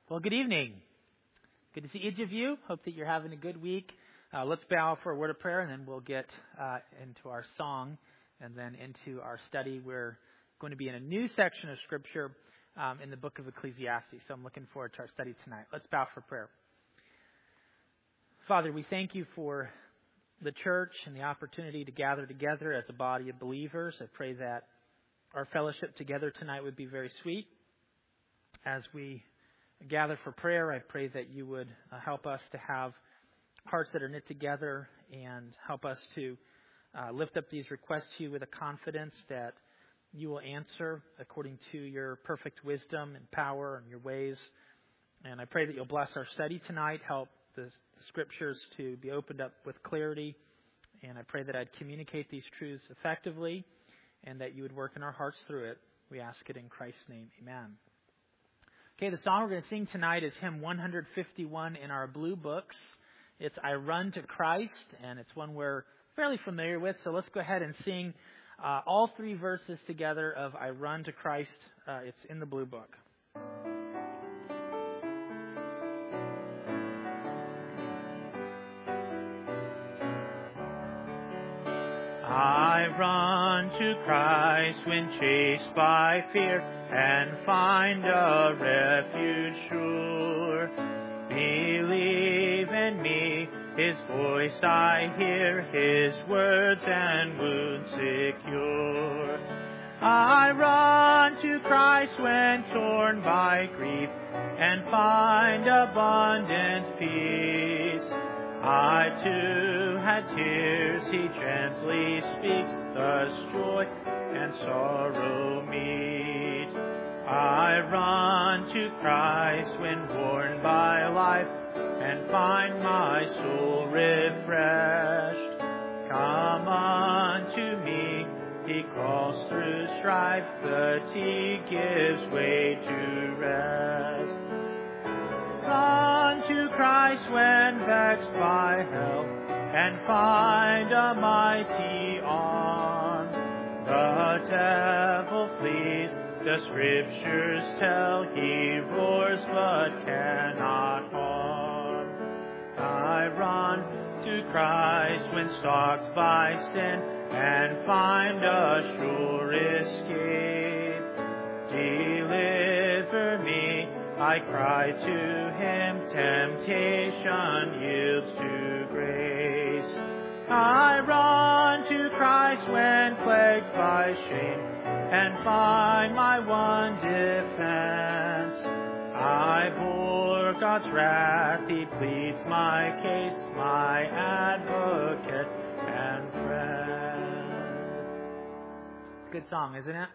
Well, good evening. Good to see each of you. Hope that you're having a good week. Let's bow for a word of prayer, and then we'll get into our song and then into our study. We're going to be in a new section of Scripture in the book of Ecclesiastes, so I'm looking forward to our study tonight. Let's bow for prayer. Father, we thank you for the church and the opportunity to gather together as a body of believers. I pray that our fellowship together tonight would be very sweet. As we gather for prayer, I pray that you would help us to have hearts that are knit together and help us to lift up these requests to you with a confidence that you will answer according to your perfect wisdom and power and your ways. And I pray that you'll bless our study tonight, help the Scriptures to be opened up with clarity. And I pray that I'd communicate these truths effectively and that you would work in our hearts through it. We ask it in Christ's name. Amen. Okay, the song we're going to sing tonight is hymn 151 in our blue books. It's I Run to Christ, and it's one we're fairly familiar with. So let's go ahead and sing all three verses together of I Run to Christ. It's in the blue book. I run to Christ when chased by fear and find a refuge sure. Believe in me, His voice I hear, His words and wounds secure. I run to Christ when torn by grief and find abundant peace. I too had tears, He gently speaks, thus joy and sorrow meet. I run to Christ when worn by life and find my soul refreshed. Come unto me, He calls through strife, fatigue gives way to rest. Run to Christ when vexed by hell and find a mighty arm. The devil flees, the Scriptures tell, he roars but cannot harm. I run to Christ when stalked by sin and find a sure escape. Deliver me, I cry to Him, temptation yields to grace. I run to Christ when plagued by shame and find my one defense. I bore God's wrath, He pleads my case, my advocate and friend. It's a good song, isn't it?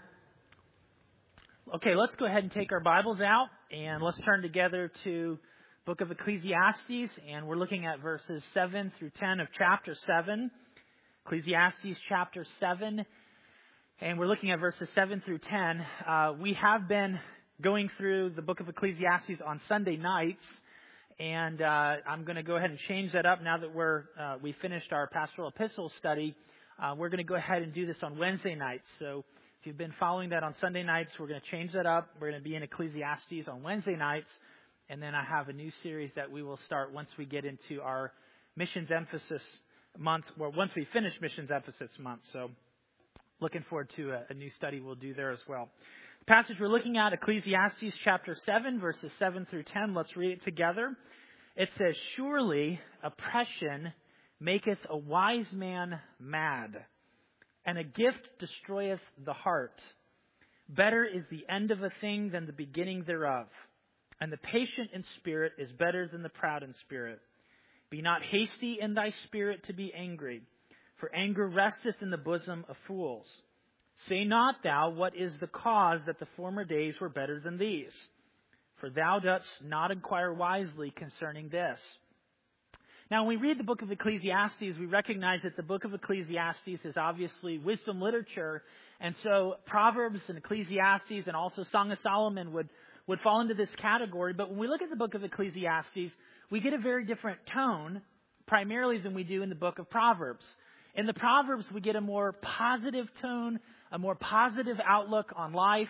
Okay, let's go ahead and take our Bibles out and let's turn together to book of Ecclesiastes, and we're looking at verses 7 through 10 of chapter 7. Ecclesiastes chapter 7, and we're looking at verses 7 through 10. We have been going through the book of Ecclesiastes on Sunday nights, and I'm going to go ahead and change that up now that we finished our pastoral epistle study. We're going to go ahead and do this on Wednesday nights. So if you've been following that on Sunday nights, we're going to change that up. We're going to be in Ecclesiastes on Wednesday nights. And then I have a new series that we will start once we get into our missions emphasis month, or once we finish missions emphasis month. So looking forward to a new study we'll do there as well. The passage we're looking at, Ecclesiastes chapter 7, verses 7 through 10. Let's read it together. It says, "Surely oppression maketh a wise man mad, and a gift destroyeth the heart. Better is the end of a thing than the beginning thereof. And the patient in spirit is better than the proud in spirit. Be not hasty in thy spirit to be angry, for anger resteth in the bosom of fools. Say not thou, what is the cause that the former days were better than these? For thou dost not inquire wisely concerning this." Now, when we read the book of Ecclesiastes, we recognize that the book of Ecclesiastes is obviously wisdom literature. And so Proverbs and Ecclesiastes and also Song of Solomon would fall into this category. But when we look at the book of Ecclesiastes, we get a very different tone, primarily than we do in the book of Proverbs. In the Proverbs, we get a more positive tone, a more positive outlook on life.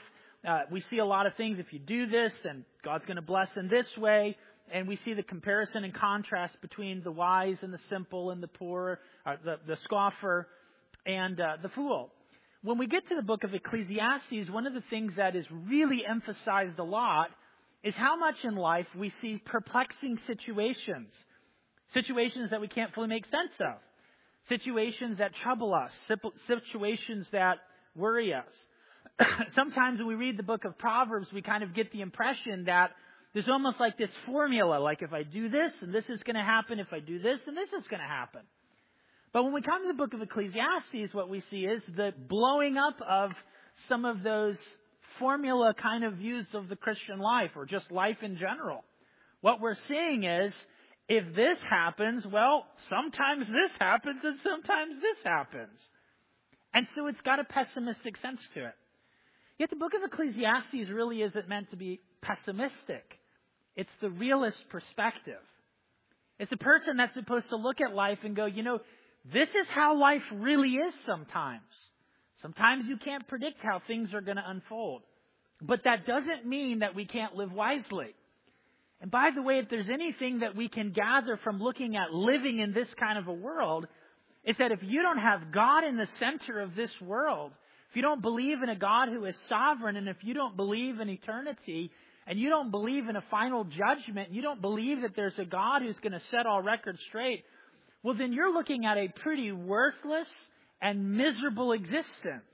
We see a lot of things. If you do this, then God's going to bless in this way. And we see the comparison and contrast between the wise and the simple and the poor, the scoffer and the fool. When we get to the book of Ecclesiastes, one of the things that is really emphasized a lot is how much in life we see perplexing situations. Situations that we can't fully make sense of. Situations that trouble us. Situations that worry us. Sometimes when we read the book of Proverbs, we kind of get the impression that there's almost like this formula, like if I do this, and this is going to happen. If I do this, then this is going to happen. But when we come to the book of Ecclesiastes, what we see is the blowing up of some of those formula kind of views of the Christian life, or just life in general. What we're seeing is, if this happens, well, sometimes this happens and sometimes this happens. And so it's got a pessimistic sense to it. Yet the book of Ecclesiastes really isn't meant to be pessimistic. It's the realist perspective. It's a person that's supposed to look at life and go, this is how life really is sometimes. Sometimes you can't predict how things are going to unfold. But that doesn't mean that we can't live wisely. And by the way, if there's anything that we can gather from looking at living in this kind of a world, it's that if you don't have God in the center of this world, if you don't believe in a God who is sovereign, and if you don't believe in eternity, and you don't believe in a final judgment, you don't believe that there's a God who's going to set all records straight, well, then you're looking at a pretty worthless and miserable existence.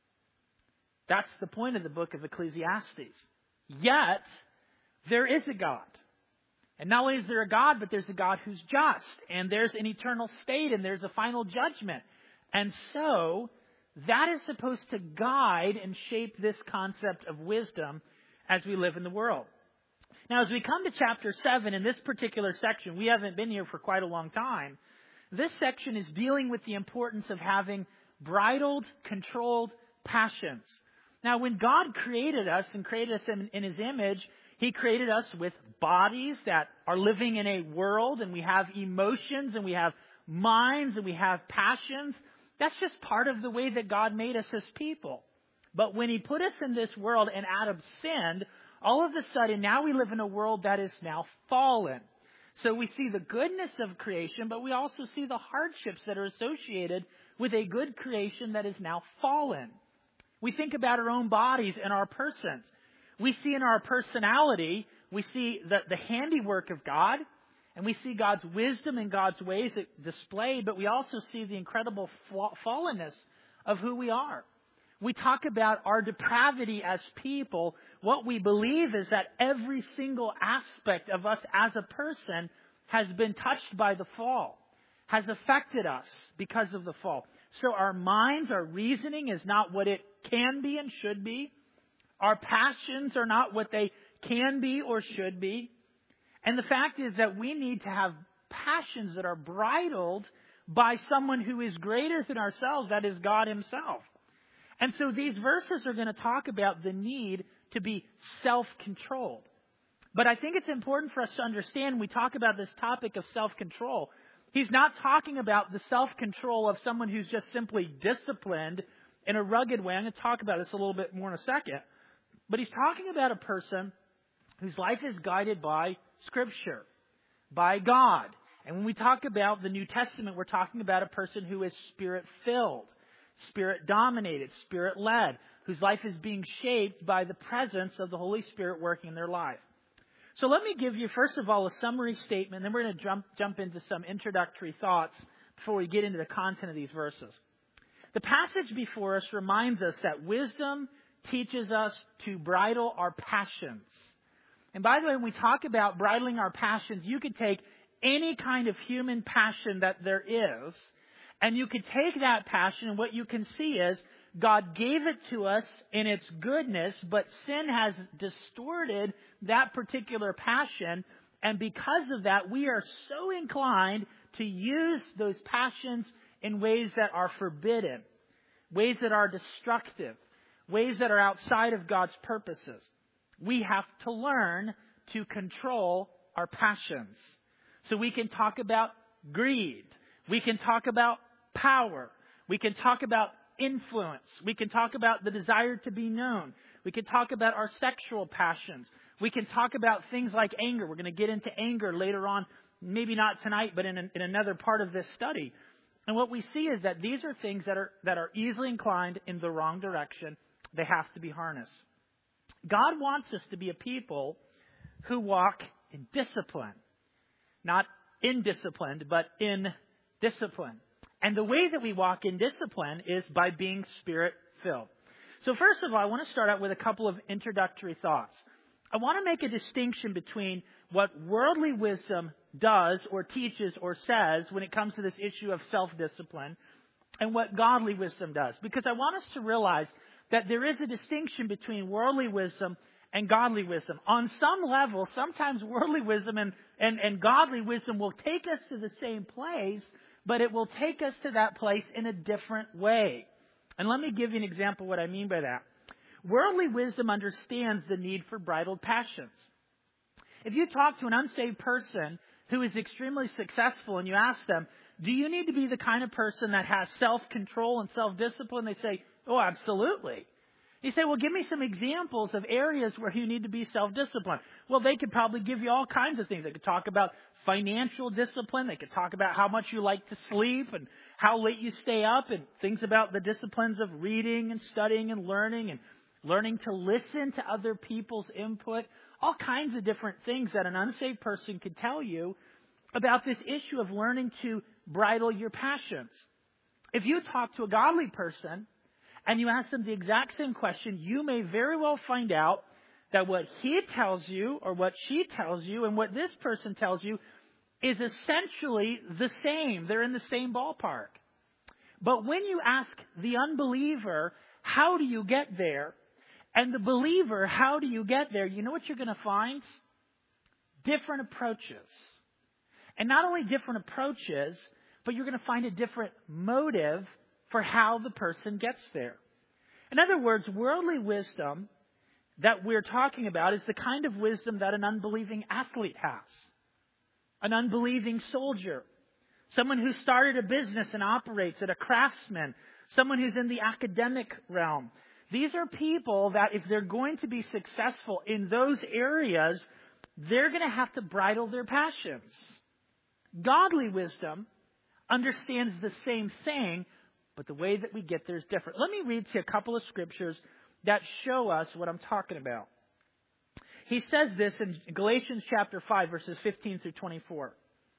That's the point of the book of Ecclesiastes. Yet, there is a God. And not only is there a God, but there's a God who's just. And there's an eternal state, and there's a final judgment. And so, that is supposed to guide and shape this concept of wisdom as we live in the world. Now, as we come to chapter 7, in this particular section, we haven't been here for quite a long time. This section is dealing with the importance of having bridled, controlled passions. Now, when God created us and created us in His image, He created us with bodies that are living in a world, and we have emotions, and we have minds, and we have passions. That's just part of the way that God made us as people. But when He put us in this world and Adam sinned, all of a sudden now we live in a world that is now fallen. So we see the goodness of creation, but we also see the hardships that are associated with a good creation that is now fallen. We think about our own bodies and our persons. We see in our personality, we see the handiwork of God, and we see God's wisdom and God's ways displayed, but we also see the incredible fallenness of who we are. We talk about our depravity as people. What we believe is that every single aspect of us as a person has been touched by the fall, has affected us because of the fall. So our minds, our reasoning is not what it can be and should be. Our passions are not what they can be or should be. And the fact is that we need to have passions that are bridled by someone who is greater than ourselves, that is God Himself. And so these verses are going to talk about the need to be self-controlled. But I think it's important for us to understand when we talk about this topic of self-control, He's not talking about the self-control of someone who's just simply disciplined in a rugged way. I'm going to talk about this a little bit more in a second. But He's talking about a person whose life is guided by Scripture, by God. And when we talk about the New Testament, we're talking about a person who is Spirit-filled, Spirit-dominated, Spirit-led, whose life is being shaped by the presence of the Holy Spirit working in their life. So let me give you, first of all, a summary statement, and then we're going to jump into some introductory thoughts before we get into the content of these verses. The passage before us reminds us that wisdom teaches us to bridle our passions. And by the way, when we talk about bridling our passions, you could take any kind of human passion that there is, and you could take that passion, and what you can see is God gave it to us in its goodness, but sin has distorted that particular passion. And because of that, we are so inclined to use those passions in ways that are forbidden, ways that are destructive, ways that are outside of God's purposes. We have to learn to control our passions. So we can talk about greed. We can talk about power. We can talk about influence. We can talk about the desire to be known. We can talk about our sexual passions. We can talk about things like anger. We're going to get into anger later on, maybe not tonight, but in another part of this study. And what we see is that these are things that are easily inclined in the wrong direction. They have to be harnessed. God wants us to be a people who walk in discipline. Not indisciplined, but in discipline. And the way that we walk in discipline is by being Spirit-filled. So first of all, I want to start out with a couple of introductory thoughts. I want to make a distinction between what worldly wisdom does or teaches or says when it comes to this issue of self-discipline and what godly wisdom does. Because I want us to realize that there is a distinction between worldly wisdom and godly wisdom. On some level, sometimes worldly wisdom and godly wisdom will take us to the same place, but it will take us to that place in a different way. And let me give you an example of what I mean by that. Worldly wisdom understands the need for bridled passions. If you talk to an unsaved person who is extremely successful and you ask them, do you need to be the kind of person that has self-control and self-discipline? They say, oh, absolutely. You say, well, give me some examples of areas where you need to be self-disciplined. Well, they could probably give you all kinds of things. They could talk about financial discipline. They could talk about how much you like to sleep and how late you stay up, and things about the disciplines of reading and studying and learning to listen to other people's input. All kinds of different things that an unsaved person could tell you about this issue of learning to bridle your passions. If you talk to a godly person and you ask them the exact same question, you may very well find out that what he tells you or what she tells you and what this person tells you is essentially the same. They're in the same ballpark. But when you ask the unbeliever, how do you get there? And the believer, how do you get there? You know what you're going to find? Different approaches. And not only different approaches, but you're going to find a different motive for how the person gets there. In other words, worldly wisdom that we're talking about is the kind of wisdom that an unbelieving athlete has. An unbelieving soldier. Someone who started a business and operates it, a craftsman. Someone who's in the academic realm. These are people that if they're going to be successful in those areas, they're going to have to bridle their passions. Godly wisdom understands the same thing, but the way that we get there is different. Let me read to you a couple of scriptures that show us what I'm talking about. He says this in Galatians chapter 5, verses 15 through 24.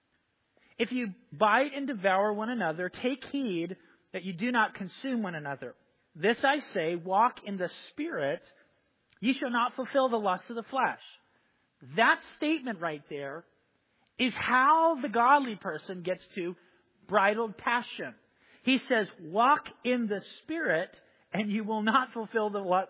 If you bite and devour one another, take heed that you do not consume one another. This I say, walk in the Spirit, ye shall not fulfill the lust of the flesh. That statement right there is how the godly person gets to bridled passion. He says, walk in the Spirit, and you will not fulfill the lust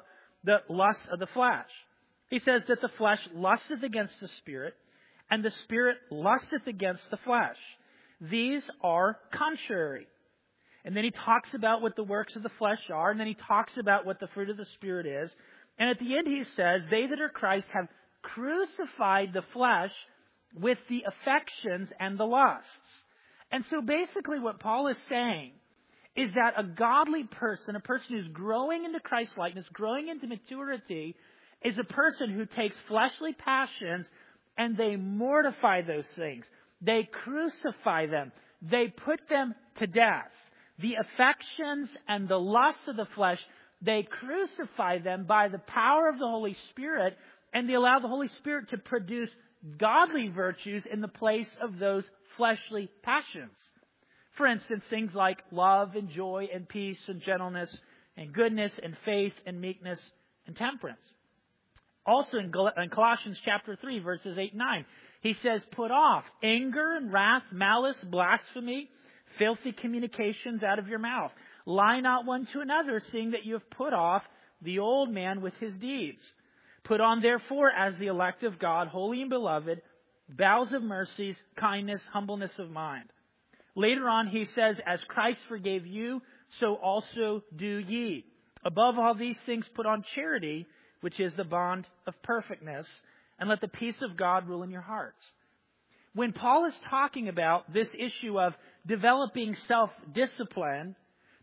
of the flesh. He says that the flesh lusteth against the Spirit, and the Spirit lusteth against the flesh. These are contrary. And then he talks about what the works of the flesh are, and then he talks about what the fruit of the Spirit is. And at the end he says, they that are Christ have crucified the flesh with the affections and the lusts. And so basically what Paul is saying is that a godly person, a person who's growing into Christ-likeness, growing into maturity, is a person who takes fleshly passions and they mortify those things. They crucify them. They put them to death. The affections and the lusts of the flesh, they crucify them by the power of the Holy Spirit, and they allow the Holy Spirit to produce godly virtues in the place of those fleshly passions. For instance, things like love and joy and peace and gentleness and goodness and faith and meekness and temperance. Also in Colossians chapter 3, verses 8 and 9, he says, put off anger and wrath, malice, blasphemy, filthy communications out of your mouth. Lie not one to another, seeing that you have put off the old man with his deeds. Put on, therefore, as the elect of God, holy and beloved, bowels of mercies, kindness, humbleness of mind. Later on, he says, as Christ forgave you, so also do ye. Above all these things, put on charity, which is the bond of perfectness, and let the peace of God rule in your hearts. When Paul is talking about this issue of developing self-discipline,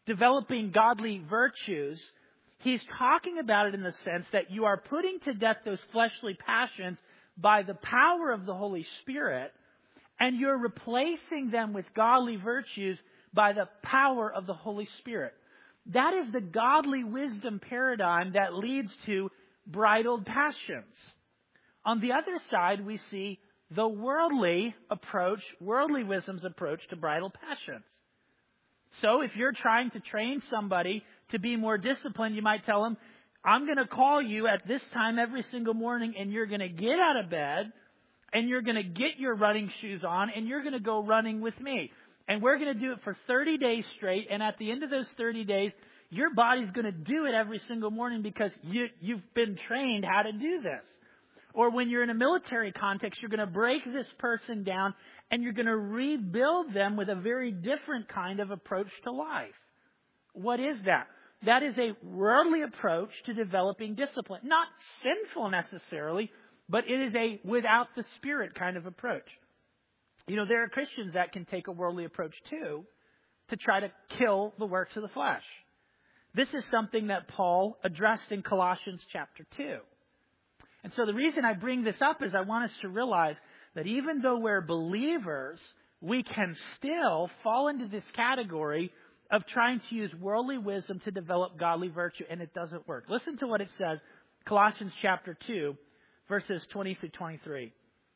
developing godly virtues, he's talking about it in the sense that you are putting to death those fleshly passions by the power of the Holy Spirit, and you're replacing them with godly virtues by the power of the Holy Spirit. That is the godly wisdom paradigm that leads to bridled passions. On the other side, we see the worldly wisdom's approach to bridled passions. So if you're trying to train somebody to be more disciplined, you might tell them, I'm going to call you at this time every single morning, and you're going to get out of bed, and you're going to get your running shoes on, and you're going to go running with me. And we're going to do it for 30 days straight, and at the end of those 30 days, your body's going to do it every single morning because you've been trained how to do this. Or when you're in a military context, you're going to break this person down, and you're going to rebuild them with a very different kind of approach to life. What is that? That is a worldly approach to developing discipline. Not sinful necessarily, but it is a without the Spirit kind of approach. You know, there are Christians that can take a worldly approach too to try to kill the works of the flesh. This is something that Paul addressed in Colossians chapter 2. And so the reason I bring this up is I want us to realize that even though we're believers, we can still fall into this category of trying to use worldly wisdom to develop godly virtue, and it doesn't work. Listen to what it says, Colossians chapter 2, verses 20 through 23.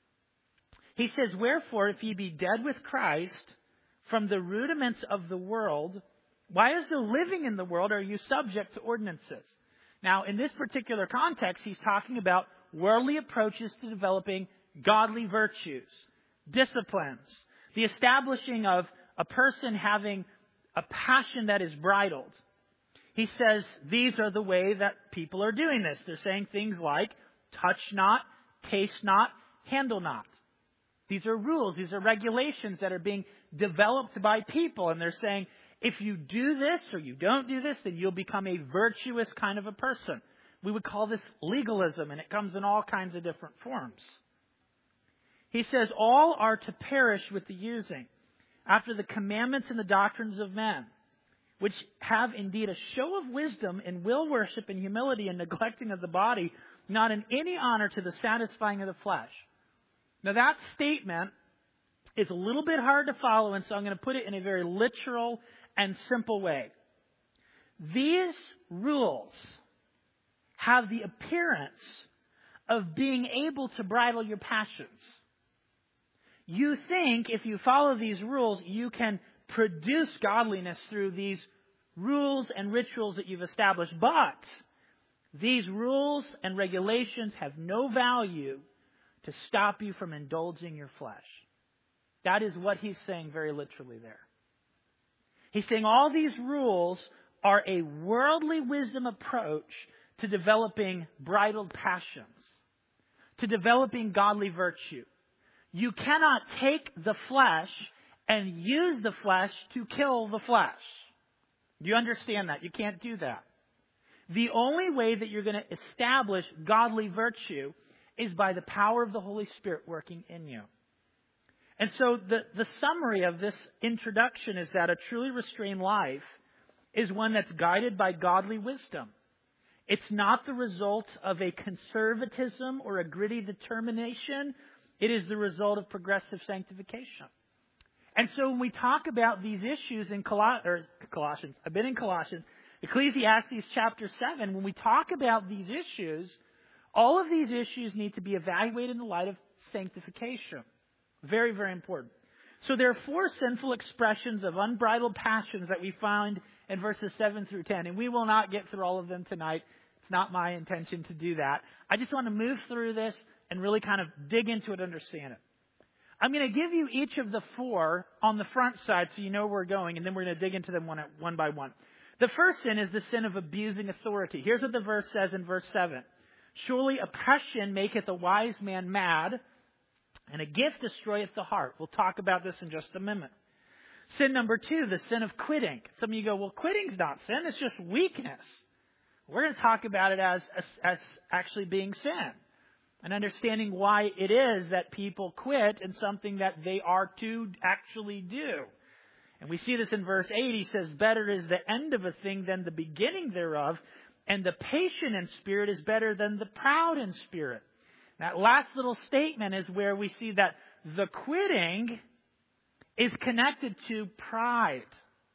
He says, "Wherefore, if ye be dead with Christ from the rudiments of the world, why as though living in the world are you subject to ordinances?" Now, in this particular context, he's talking about worldly approaches to developing godly virtues, disciplines, the establishing of a person having a passion that is bridled. He says these are the way that people are doing this. They're saying things like, touch not, taste not, handle not. These are rules. These are regulations that are being developed by people. And they're saying, if you do this or you don't do this, then you'll become a virtuous kind of a person. We would call this legalism, and it comes in all kinds of different forms. He says, all are to perish with the using, after the commandments and the doctrines of men, which have indeed a show of wisdom in will worship and humility and neglecting of the body, not in any honor to the satisfying of the flesh. Now that statement is a little bit hard to follow, and so I'm going to put it in a very literal and simple way. These rules have the appearance of being able to bridle your passions. You think if you follow these rules, you can produce godliness through these rules and rituals that you've established. But these rules and regulations have no value to stop you from indulging your flesh. That is what he's saying very literally there. He's saying all these rules are a worldly wisdom approach to developing bridled passions, to developing godly virtue. You cannot take the flesh and use the flesh to kill the flesh. Do you understand that? You can't do that. The only way that you're going to establish godly virtue is by the power of the Holy Spirit working in you. And so the summary of this introduction is that a truly restrained life is one that's guided by godly wisdom. It's not the result of a conservatism or a gritty determination. It is the result of progressive sanctification. And so when we talk about these issues in Colossians, I've been in Colossians, Ecclesiastes chapter 7, when we talk about these issues, all of these issues need to be evaluated in the light of sanctification. Very, very important. So there are 4 sinful expressions of unbridled passions that we find in verses 7 through 10. And we will not get through all of them tonight. It's not my intention to do that. I just want to move through this and really kind of dig into it, understand it. I'm going to give you each of the 4 on the front side so you know where we're going, and then we're going to dig into them one by one. The first sin is the sin of abusing authority. Here's what the verse says in verse 7. Surely oppression maketh a wise man mad, and a gift destroyeth the heart. We'll talk about this in just a minute. Sin number 2, the sin of quitting. Some of you go, well, quitting's not sin, it's just weakness. We're going to talk about it as actually being sin, and understanding why it is that people quit in something that they are to actually do. And we see this in verse 8. He says, better is the end of a thing than the beginning thereof, and the patient in spirit is better than the proud in spirit. That last little statement is where we see that the quitting is connected to pride.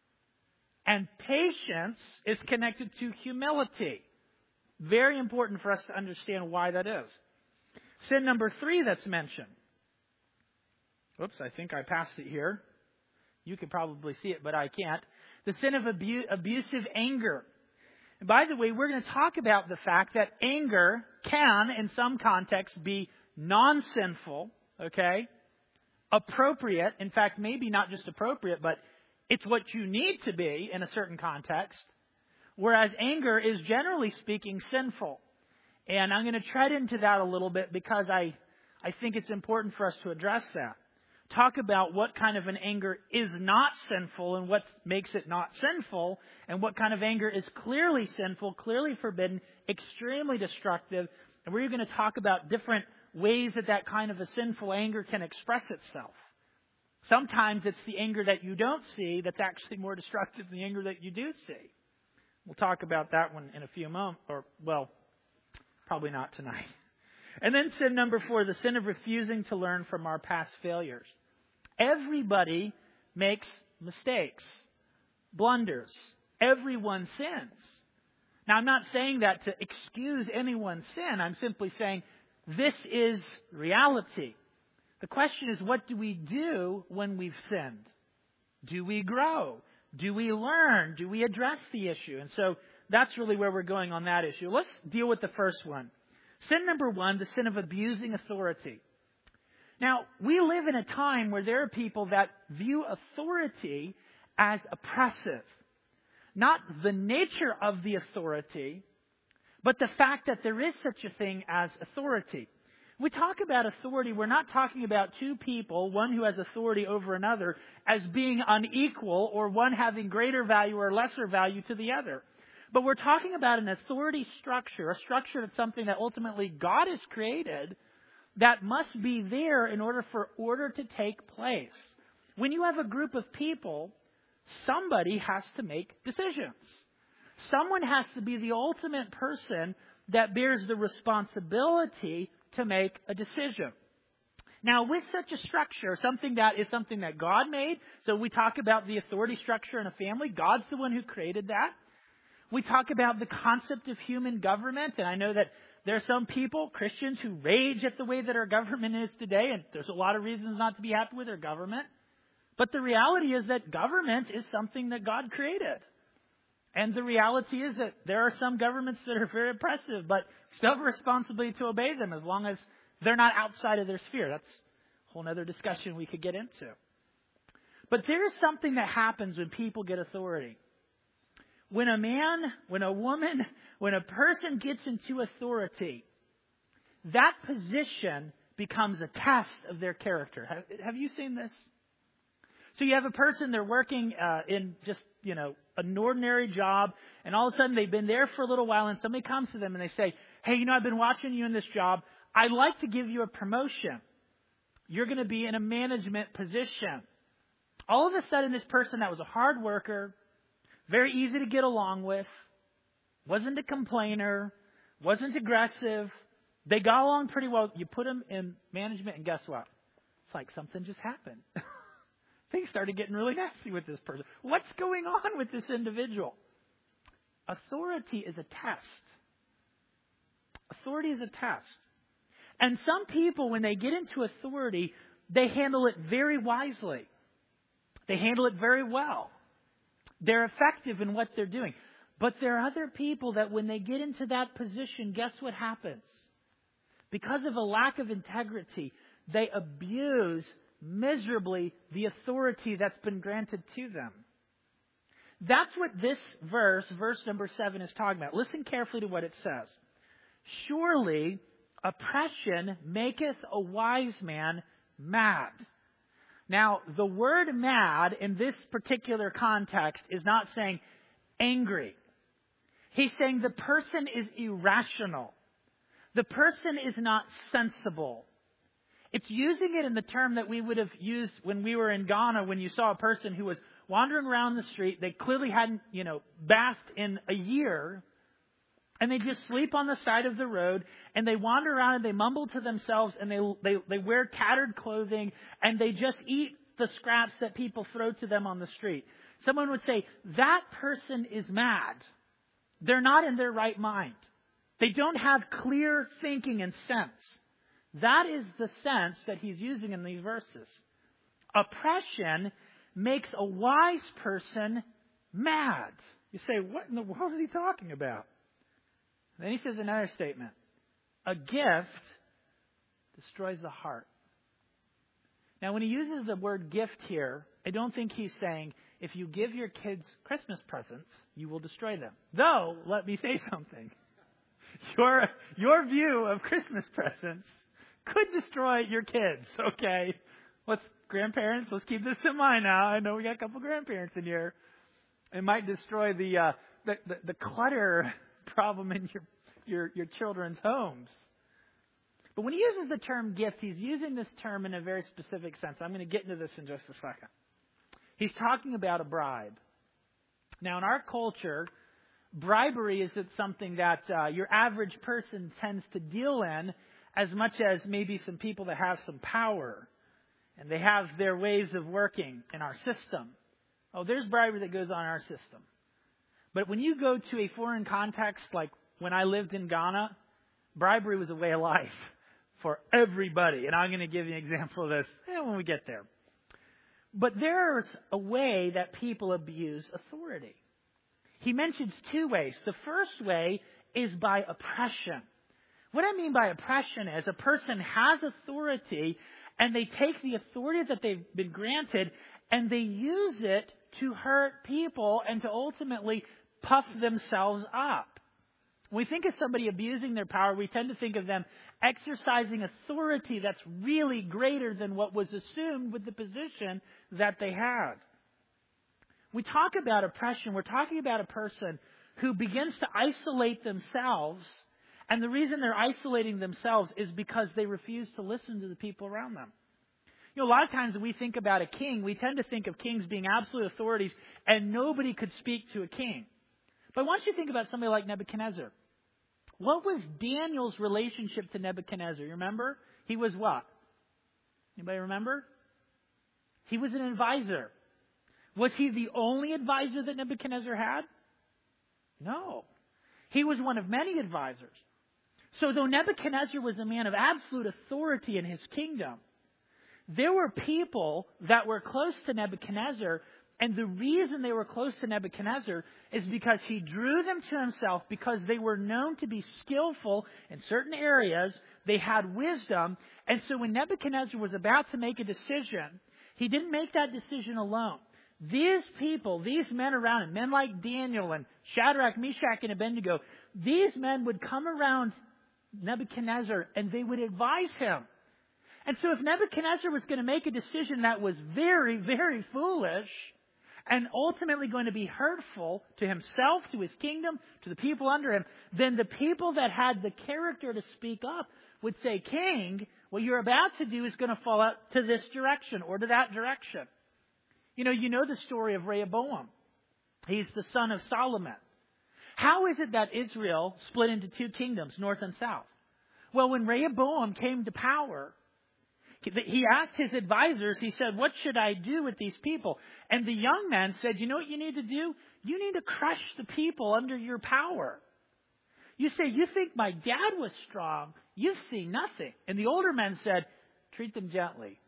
And patience is connected to humility. Very important for us to understand why that is. Sin number 3 that's mentioned. Whoops, I think I passed it here. You can probably see it, but I can't. The sin of abusive anger. And by the way, we're going to talk about the fact that anger can, in some contexts, be non-sinful, okay? Appropriate. In fact, maybe not just appropriate, but it's what you need to be in a certain context. Whereas anger is, generally speaking, sinful. And I'm going to tread into that a little bit because I think it's important for us to address that. Talk about what kind of an anger is not sinful and what makes it not sinful, and what kind of anger is clearly sinful, clearly forbidden, extremely destructive. And we're going to talk about different ways that that kind of a sinful anger can express itself. Sometimes it's the anger that you don't see that's actually more destructive than the anger that you do see. We'll talk about that one in a few moments, or, well, probably not tonight. And then sin number 4, the sin of refusing to learn from our past failures. Everybody makes mistakes, blunders. Everyone sins. Now, I'm not saying that to excuse anyone's sin. I'm simply saying this is reality. The question is, what do we do when we've sinned? Do we grow? Do we learn? Do we address the issue? And so that's really where we're going on that issue. Let's deal with the first one. Sin number 1, the sin of abusing authority. Now, we live in a time where there are people that view authority as oppressive. Not the nature of the authority, but the fact that there is such a thing as authority. We talk about authority, we're not talking about two people, one who has authority over another, as being unequal or one having greater value or lesser value to the other. But we're talking about an authority structure, a structure that's something that ultimately God has created that must be there in order for order to take place. When you have a group of people, somebody has to make decisions. Someone has to be the ultimate person that bears the responsibility to make a decision. Now, with such a structure, something that God made, so we talk about the authority structure in a family. God's the one who created that. We talk about the concept of human government, and I know that there are some people, Christians, who rage at the way that our government is today, and there's a lot of reasons not to be happy with our government. But the reality is that government is something that God created. And the reality is that there are some governments that are very oppressive, but still have a responsibility to obey them as long as they're not outside of their sphere. That's a whole other discussion we could get into. But there is something that happens when people get authority. When a man, when a woman, when a person gets into authority, that position becomes a test of their character. Have you seen this? So you have a person, they're working in just, an ordinary job, and all of a sudden they've been there for a little while, and somebody comes to them and they say, hey, I've been watching you in this job. I'd like to give you a promotion. You're going to be in a management position. All of a sudden, this person that was a hard worker, very easy to get along with, wasn't a complainer, wasn't aggressive, they got along pretty well. You put them in management, and guess what? It's like something just happened. Things started getting really nasty with this person. What's going on with this individual? Authority is a test. Authority is a test. And some people, when they get into authority, they handle it very wisely. They handle it very well. They're effective in what they're doing. But there are other people that when they get into that position, guess what happens? Because of a lack of integrity, they abuse miserably the authority that's been granted to them. That's what this verse number 7, is talking about. Listen carefully to what it says. Surely oppression maketh a wise man mad. Now, the word mad in this particular context is not saying angry. He's saying the person is irrational. The person is not sensible. It's using it in the term that we would have used when we were in Ghana, when you saw a person who was wandering around the street. They clearly hadn't, bathed in a year. And they just sleep on the side of the road, and they wander around and they mumble to themselves, and they wear tattered clothing, and they just eat the scraps that people throw to them on the street. Someone would say, that person is mad. They're not in their right mind. They don't have clear thinking and sense. That is the sense that he's using in these verses. Oppression makes a wise person mad. You say, what in the world is he talking about? Then he says another statement. A gift destroys the heart. Now, when he uses the word gift here, I don't think he's saying, if you give your kids Christmas presents, you will destroy them. Though, let me say something. Your view of Christmas presents could destroy your kids, okay? Grandparents, let's keep this in mind now. I know we got a couple grandparents in here. It might destroy the clutter problem in your children's homes. But when he uses the term gift, he's using this term in a very specific sense. I'm going to get into this in just a second. He's talking about a bribe. Now, in our culture, bribery isn't something that your average person tends to deal in as much as maybe some people that have some power and they have their ways of working in our system. Oh, there's bribery that goes on in our system. But when you go to a foreign context, like when I lived in Ghana, bribery was a way of life for everybody. And I'm going to give you an example of this when we get there. But there's a way that people abuse authority. He mentions two ways. The first way is by oppression. What I mean by oppression is a person has authority and they take the authority that they've been granted and they use it to hurt people and to ultimately puff themselves up. When we think of somebody abusing their power, we tend to think of them exercising authority that's really greater than what was assumed with the position that they had. We talk about oppression. We're talking about a person who begins to isolate themselves, and the reason they're isolating themselves is because they refuse to listen to the people around them. A lot of times when we think about a king, we tend to think of kings being absolute authorities, and nobody could speak to a king. But I want you to think about somebody like Nebuchadnezzar. What was Daniel's relationship to Nebuchadnezzar? You remember? He was what? Anybody remember? He was an advisor. Was he the only advisor that Nebuchadnezzar had? No. He was one of many advisors. So though Nebuchadnezzar was a man of absolute authority in his kingdom, there were people that were close to Nebuchadnezzar, and the reason they were close to Nebuchadnezzar is because he drew them to himself because they were known to be skillful in certain areas. They had wisdom. And so when Nebuchadnezzar was about to make a decision, he didn't make that decision alone. These people, these men around him, men like Daniel and Shadrach, Meshach, and Abednego, these men would come around Nebuchadnezzar and they would advise him. And so if Nebuchadnezzar was going to make a decision that was very, very foolish and ultimately going to be hurtful to himself, to his kingdom, to the people under him, then the people that had the character to speak up would say, King, what you're about to do is going to fall out to this direction or to that direction. You know the story of Rehoboam. He's the son of Solomon. How is it that Israel split into two kingdoms, north and south? Well, when Rehoboam came to power, he asked his advisors, he said, what should I do with these people? And the young men said, you know what you need to do? You need to crush the people under your power. You say, you think my dad was strong? You've seen nothing. And the older men said, treat them gently.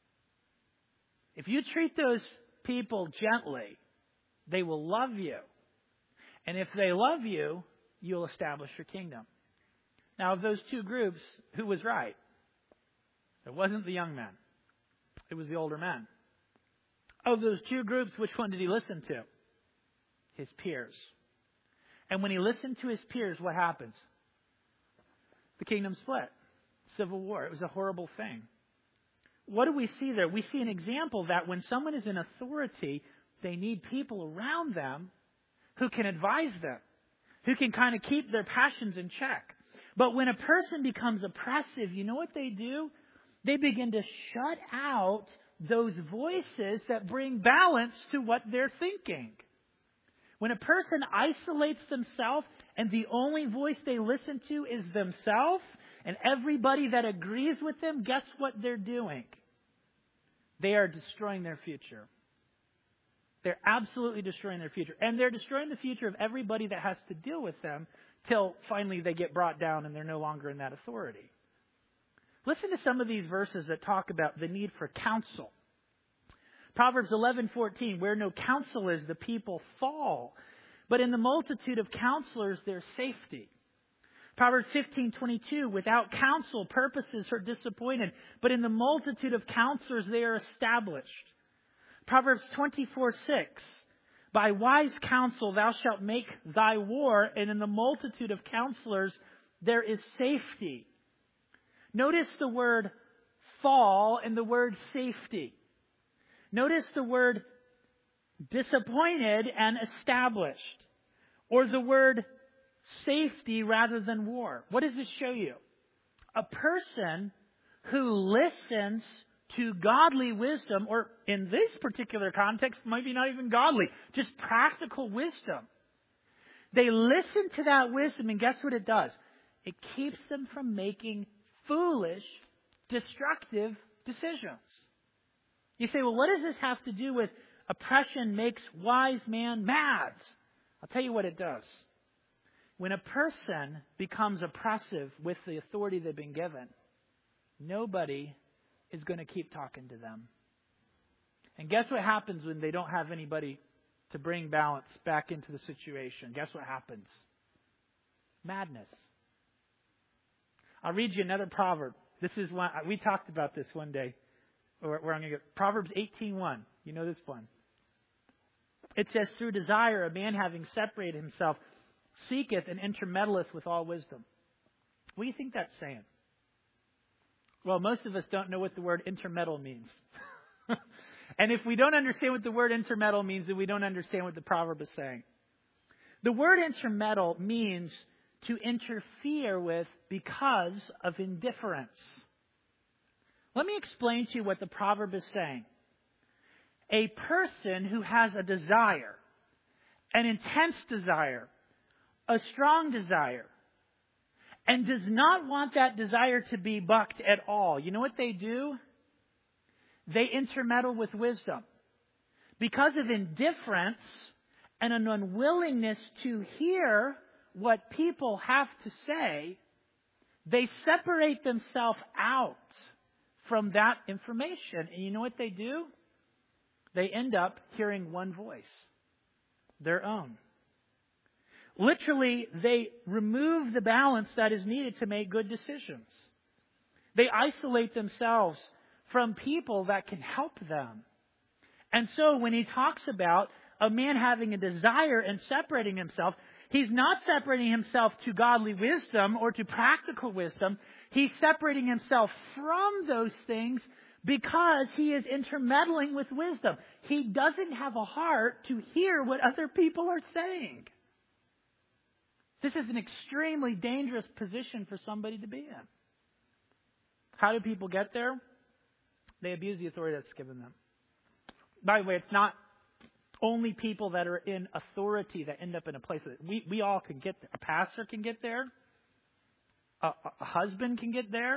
If you treat those people gently, they will love you. And if they love you, you'll establish your kingdom. Now, of those two groups, who was right? It wasn't the young men. It was the older men. Of those two groups, which one did he listen to? His peers. And when he listened to his peers, what happens? The kingdom split. Civil war. It was a horrible thing. What do we see there? We see an example that when someone is in authority, they need people around them who can advise them, who can kind of keep their passions in check. But when a person becomes oppressive, you know what they do? They begin to shut out those voices that bring balance to what they're thinking. When a person isolates themselves and the only voice they listen to is themselves and everybody that agrees with them, guess what they're doing? They are destroying their future. They're absolutely destroying their future. And they're destroying the future of everybody that has to deal with them till finally they get brought down and they're no longer in that authority. Listen to some of these verses that talk about the need for counsel. Proverbs 11:14, where no counsel is, the people fall. But in the multitude of counselors, there's safety. Proverbs 15:22, without counsel, purposes are disappointed. But in the multitude of counselors, they are established. Proverbs 24:6, by wise counsel thou shalt make thy war, and in the multitude of counselors there is safety. Notice the word fall and the word safety. Notice the word disappointed and established, or the word safety rather than war. What does this show you? A person who listens to godly wisdom, or in this particular context, maybe not even godly, just practical wisdom. They listen to that wisdom, and guess what it does? It keeps them from making foolish, destructive decisions. You say, well, what does this have to do with oppression makes wise man mad? I'll tell you what it does. When a person becomes oppressive with the authority they've been given, nobody is going to keep talking to them. And guess what happens when they don't have anybody to bring balance back into the situation? Guess what happens? Madness. I'll read you another proverb. This is one we talked about this one day. Where I'm going to get Proverbs 18:1. You know this one. It says, through desire, a man having separated himself seeketh and intermeddleth with all wisdom. What do you think that's saying? Well, most of us don't know what the word intermeddle means. And if we don't understand what the word intermeddle means, then we don't understand what the proverb is saying. The word intermeddle means to interfere with because of indifference. Let me explain to you what the proverb is saying. A person who has a desire, an intense desire, a strong desire, and does not want that desire to be bucked at all, you know what they do? They intermeddle with wisdom. Because of indifference and an unwillingness to hear what people have to say, they separate themselves out from that information. And you know what they do? They end up hearing one voice, their own. Literally, they remove the balance that is needed to make good decisions. They isolate themselves from people that can help them. And so when he talks about a man having a desire and separating himself, he's not separating himself to godly wisdom or to practical wisdom. He's separating himself from those things because he is intermeddling with wisdom. He doesn't have a heart to hear what other people are saying. This is an extremely dangerous position for somebody to be in. How do people get there? They abuse the authority that's given them. By the way, it's not only people that are in authority that end up in a place that we all can get there. A pastor can get there. A husband can get there.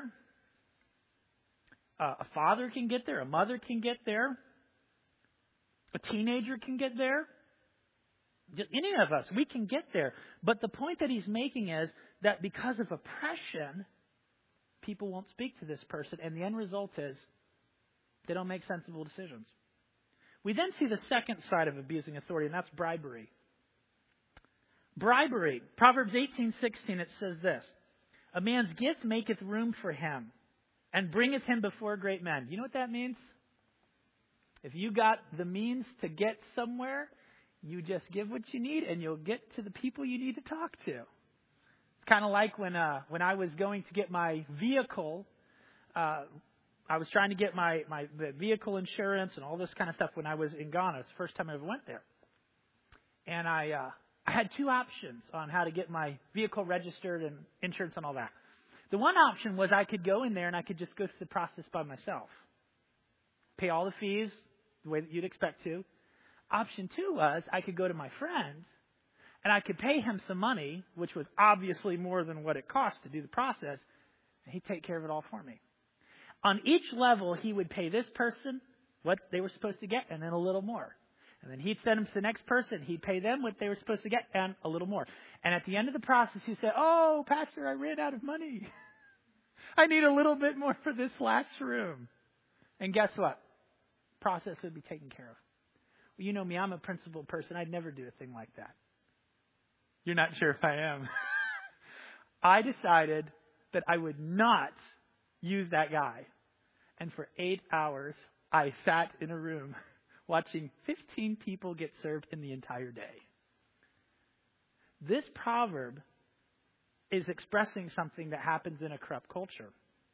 A father can get there. A mother can get there. A teenager can get there. Just any of us, we can get there. But the point that he's making is that because of oppression, people won't speak to this person. And the end result is they don't make sensible decisions. We then see the second side of abusing authority, and that's bribery. Bribery. Proverbs 18:16, it says this. A man's gift maketh room for him, and bringeth him before great men. You know what that means? If you got the means to get somewhere, you just give what you need, and you'll get to the people you need to talk to. It's kind of like when I was going to get my vehicle. I was trying to get my vehicle insurance and all this kind of stuff when I was in Ghana. It's the first time I ever went there. And I had two options on how to get my vehicle registered and insurance and all that. The one option was I could go in there and I could just go through the process by myself. pay all the fees the way that you'd expect to. Option 2 was I could go to my friend and I could pay him some money, which was obviously more than what it cost to do the process, and he'd take care of it all for me. On each level, he would pay this person what they were supposed to get and then a little more. And then he'd send them to the next person. He'd pay them what they were supposed to get and a little more. And at the end of the process, he'd say, "Oh, Pastor, I ran out of money. I need a little bit more for this last room." And guess what? Process would be taken care of. Well, you know me, I'm a principled person. I'd never do a thing like that. You're not sure if I am. I decided that I would not use that guy. And for 8 hours, I sat in a room watching 15 people get served in the entire day. This proverb is expressing something that happens in a corrupt culture.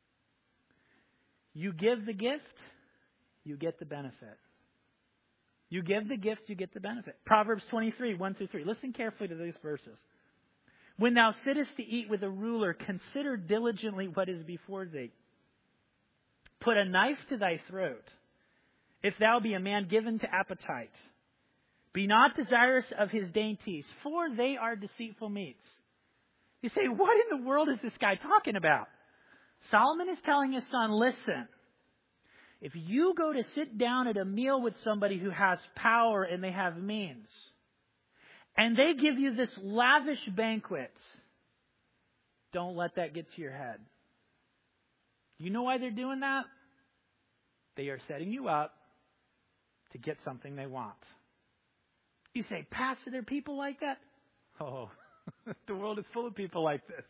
You give the gift, you get the benefit. You give the gift, you get the benefit. Proverbs 23, 1-3. Listen carefully to these verses. When thou sittest to eat with a ruler, consider diligently what is before thee. Put a knife to thy throat, if thou be a man given to appetite. Be not desirous of his dainties, for they are deceitful meats. You say, what in the world is this guy talking about? Solomon is telling his son, listen, if you go to sit down at a meal with somebody who has power and they have means, and they give you this lavish banquet, don't let that get to your head. Do you know why they're doing that? They are setting you up to get something they want. You say, Pastor, there are people like that? Oh, the world is full of people like this.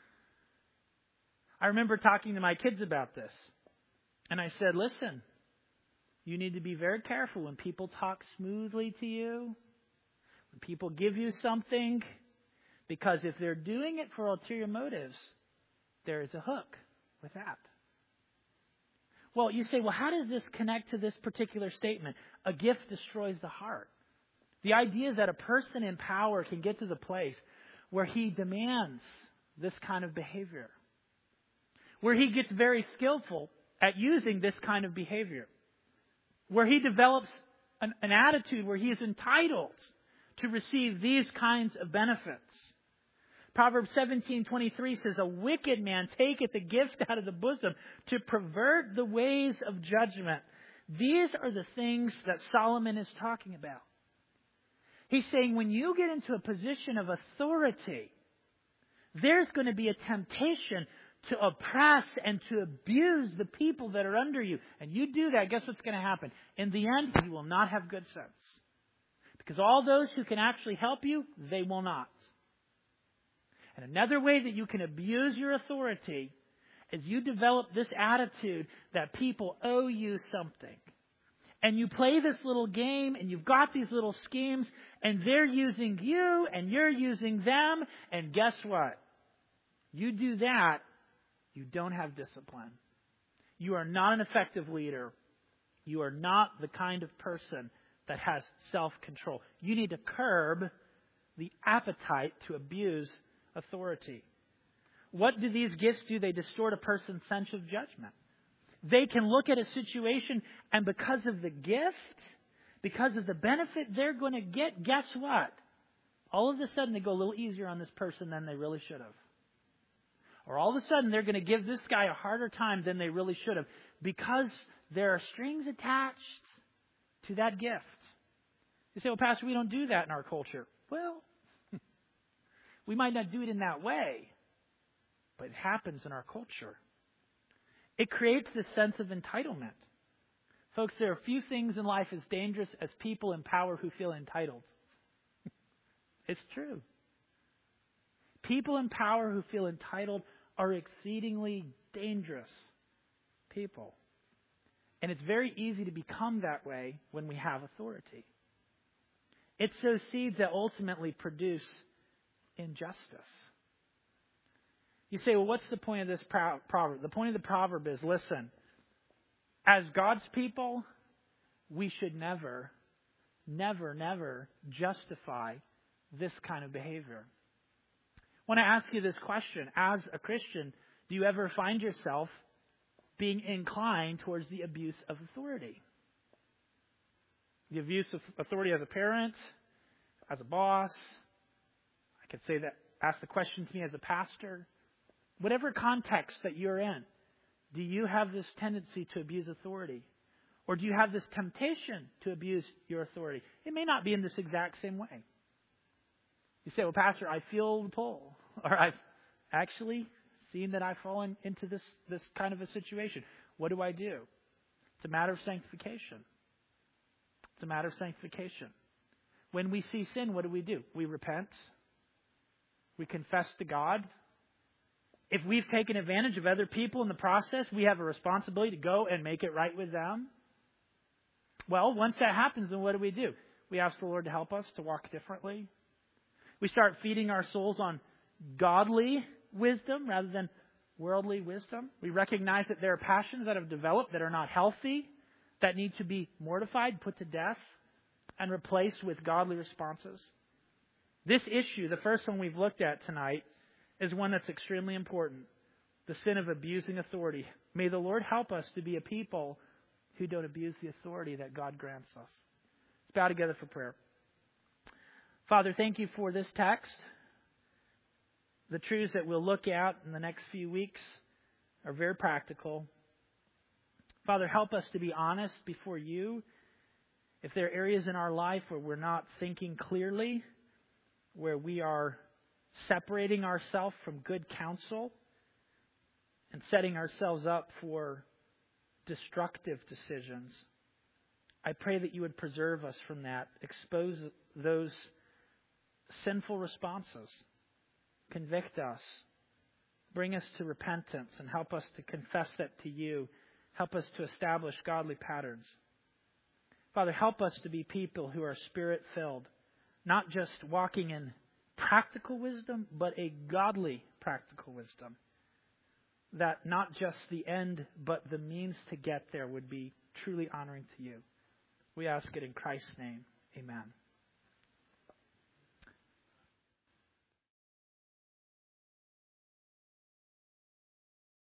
I remember talking to my kids about this. And I said, listen, you need to be very careful when people talk smoothly to you, when people give you something, because if they're doing it for ulterior motives, there is a hook with that. Well, you say, well, how does this connect to this particular statement? A gift destroys the heart. The idea that a person in power can get to the place where he demands this kind of behavior, where he gets very skillful at using this kind of behavior, where he develops an attitude where he is entitled to receive these kinds of benefits. Proverbs 17:23 says, a wicked man taketh a gift out of the bosom to pervert the ways of judgment. These are the things that Solomon is talking about. He's saying when you get into a position of authority, there's going to be a temptation to oppress and to abuse the people that are under you. And you do that, guess what's going to happen? In the end, you will not have good sense. Because all those who can actually help you, they will not. And another way that you can abuse your authority is you develop this attitude that people owe you something. And you play this little game and you've got these little schemes and they're using you and you're using them. And guess what? You do that, you don't have discipline. You are not an effective leader. You are not the kind of person that has self-control. You need to curb the appetite to abuse authority. What do these gifts do? They distort a person's sense of judgment. They can look at a situation and because of the gift, because of the benefit they're going to get, guess what? All of a sudden they go a little easier on this person than they really should have. Or all of a sudden they're going to give this guy a harder time than they really should have because there are strings attached to that gift. You say, well, Pastor, we don't do that in our culture. Well, we might not do it in that way, but it happens in our culture. It creates this sense of entitlement. Folks, there are few things in life as dangerous as people in power who feel entitled. It's true. People in power who feel entitled are exceedingly dangerous people. And it's very easy to become that way when we have authority. It sows seeds that ultimately produce injustice. You say, well, what's the point of this proverb? The point of the proverb is, listen, as God's people, we should never, never, never justify this kind of behavior. I want to ask you this question. As a Christian, do you ever find yourself being inclined towards the abuse of authority. The abuse of authority as a parent, as a boss. I could say that, ask the question to me as a pastor. Whatever context that you're in, do you have this tendency to abuse authority? Or do you have this temptation to abuse your authority? It may not be in this exact same way. You say, well, Pastor, I feel the pull. Or I've actually seen that I've fallen into this kind of a situation. What do I do? It's a matter of sanctification. It's a matter of sanctification. When we see sin, what do? We repent. We confess to God. If we've taken advantage of other people in the process, we have a responsibility to go and make it right with them. Well, once that happens, then what do? We ask the Lord to help us to walk differently. We start feeding our souls on godly wisdom rather than worldly wisdom. We recognize that there are passions that have developed that are not healthy, that need to be mortified, put to death, and replaced with godly responses. This issue, the first one we've looked at tonight, is one that's extremely important. The sin of abusing authority. May the Lord help us to be a people who don't abuse the authority that God grants us. Let's bow together for prayer. Father, thank you for this text. The truths that we'll look at in the next few weeks are very practical. Father, help us to be honest before you. If there are areas in our life where we're not thinking clearly, where we are separating ourselves from good counsel and setting ourselves up for destructive decisions, I pray that you would preserve us from that. Expose those sinful responses. Convict us. Bring us to repentance and help us to confess that to you. Help us to establish godly patterns. Father, help us to be people who are Spirit-filled, not just walking in practical wisdom, but a godly practical wisdom. That not just the end, but the means to get there would be truly honoring to you. We ask it in Christ's name. Amen.